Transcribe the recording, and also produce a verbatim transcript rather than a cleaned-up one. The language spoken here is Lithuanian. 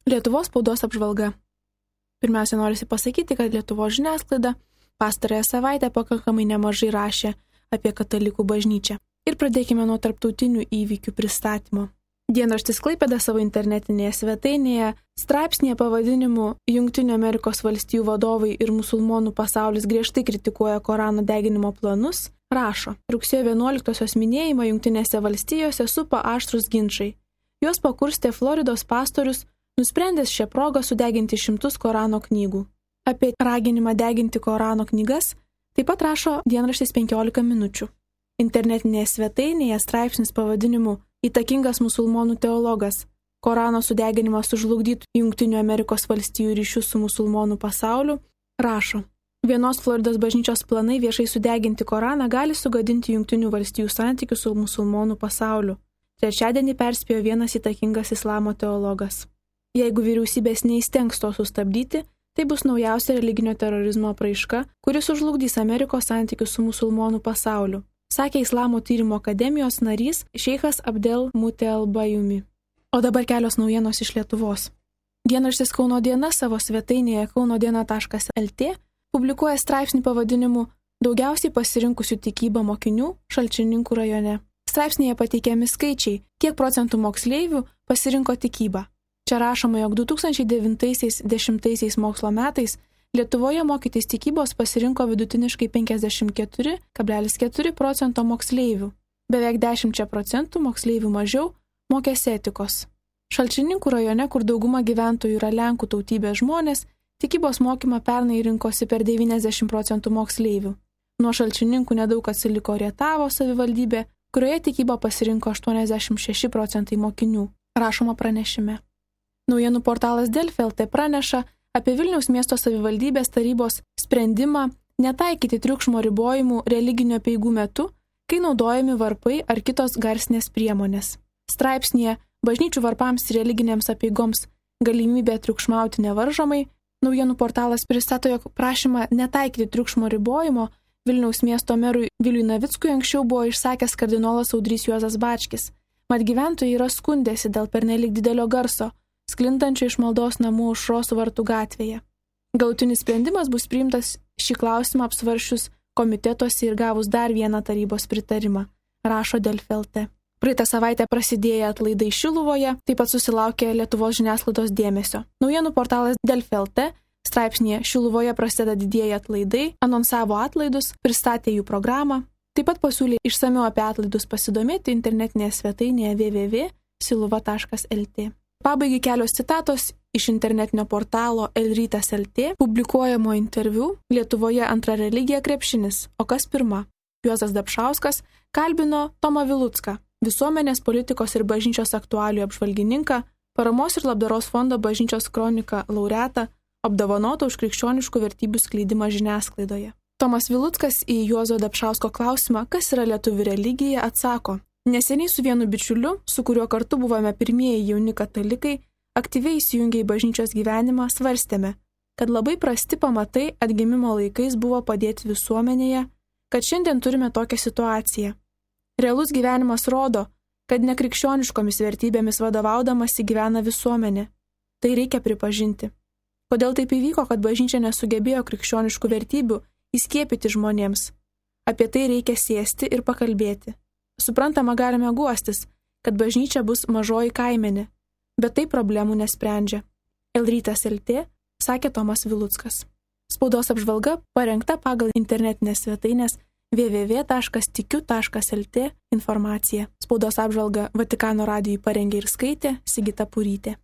Lietuvos spaudos apžvalga. Pirmiausia, norisi pasakyti, kad Lietuvos žiniasklaida pastarąją savaitę pakankamai nemažai rašė apie katalikų bažnyčią. Ir pradėkime nuo tarptautinių įvykių pristatymo. Dienraštis Klaipėda savo internetinėje svetainėje straipsnėje pavadinimu Jungtinių Amerikos valstijų vadovai ir musulmonų pasaulis griežtai kritikuoja Korano deginimo planus rašo: rugsėjo vienuoliktosios minėjimą Jungtinėse valstijose supa aštrūs ginčai. Juos pakurstė Floridos pastorius, nusprendęs šią progą sudeginti šimtus Korano knygų. Apie raginimą deginti Korano knygas taip pat rašo dienraštis penkiolika minučių. Internetinėje svetainėje straipsnis pavadinimu Įtakingas musulmonų teologas. Korano sudeginimas sužlugdytų Jungtinių Amerikos valstijų ryšius su musulmonų pasauliu rašo: vienos Floridos bažnyčios planai viešai sudeginti Koraną gali sugadinti Jungtinių valstijų santykius su musulmonų pasauliu. Trečiadienį perspėjo vienas įtakingas islamo teologas. Jeigu vyriausybės neįstengs to sustabdyti, tai bus naujausia religinio terorizmo apraiška, kuris sužlugdys Amerikos santykius su musulmonų pasauliu, sakė Islamo tyrimo akademijos narys šeichas Abdel Mutelbajumi. O dabar kelios naujienos iš Lietuvos. Dienraštis Kauno diena savo svetainėje kaunodiena taškas lt publikuoja straipsnį pavadinimu Daugiausiai pasirinkusių tikybą mokinių Šalčininkų rajone. Straipsnėje pateikiami skaičiai, kiek procentų moksleivių pasirinko tikybą. Čia rašoma, jog du tūkstančiai devintais dešimtais mokslo metais Lietuvoje mokytis tikybos pasirinko vidutiniškai penkiasdešimt keturi kablelis keturi procento moksleivių. Beveik dešimt procentų moksleivių mažiau mokėsi etikos. Šalčininkų rajone, kur dauguma gyventojų yra lenkų tautybės žmonės, tikybos mokymą pernai rinkosi per devyniasdešimt procentų moksleivių. Nuo Šalčininkų nedaug atsiliko Rietavo savivaldybė, kurioje tikybą pasirinko aštuoniasdešimt šeši procentai mokinių, rašoma pranešime. Naujienų portalas Delfi lt praneša apie Vilniaus miesto savivaldybės tarybos sprendimą netaikyti triukšmo ribojimų religinių apeigų metu, kai naudojami varpai ar kitos garsinės priemonės. Straipsnėje Bažnyčių varpams ir religinėms apeigoms galimybė triukšmauti nevaržomai, naujienų portalas pristato, jog prašymą netaikyti triukšmo ribojimo Vilniaus miesto merui Viliui Navickui anksčiau buvo išsakęs kardinolas Audrys Juozas Bačkis. Mat gyventojai yra skundėsi dėl pernelyg didelio garso, sklindančio iš maldos namų aušros vartų gatvėje. Galutinis sprendimas bus priimtas šį klausimą apsvaršius komitetuose ir gavus dar vieną tarybos pritarimą, rašo Delfi lt. Praeitą savaitę prasidėję atlaidai Šiluvoje taip pat susilaukė Lietuvos žiniasklaidos dėmesio. Naujienų portalas Delfi lt straipsnėje Šiluvoje prasideda didieji atlaidai, anonsavo atlaidus, pristatė jų programą, taip pat pasiūlė išsamiau apie atlaidus pasidomėti internetinėje svetainėje w w w taškas siluva taškas lt. Pabaigai kelios citatos iš internetinio portalo elrytas taškas lt publikuojamo interviu Lietuvoje antra religija krepšinis, o kas pirma? Juozas Dapšauskas kalbino Tomą Vilucką, visuomenės politikos ir bažnyčios aktualijų apžvalgininką, paramos ir labdaros fondo bažnyčios kronika laureatą, apdovanotą už krikščioniškų vertybių skleidimą žiniasklaidoje. Tomas Viluckas į Juozo Dapšausko klausimą, kas yra lietuvių religija, atsako: neseniai su vienu bičiuliu, su kuriuo kartu buvome pirmieji jauni katalikai, aktyviai įsijungę į bažnyčios gyvenimą, svarstėme, kad labai prasti pamatai atgimimo laikais buvo padėti visuomenėje, kad šiandien turime tokią situaciją. Realus gyvenimas rodo, kad nekrikščioniškomis vertybėmis vadovaudamasi gyvena visuomenė. Tai reikia pripažinti. Kodėl taip įvyko, kad bažnyčia nesugebėjo krikščioniškų vertybių įskiepyti žmonėms? Apie tai reikia sėsti ir pakalbėti. Suprantama, galime guostis, kad bažnyčia bus mažoji kaimenė, bet tai problemų nesprendžia. elrytas taškas lt sakė Tomas Viluckas. Spaudos apžvalga parengta pagal internetinės svetainės w w w taškas tikiu taškas lt informaciją. Spaudos apžvalga Vatikano radijui parengė ir skaitė Sigita Purytė.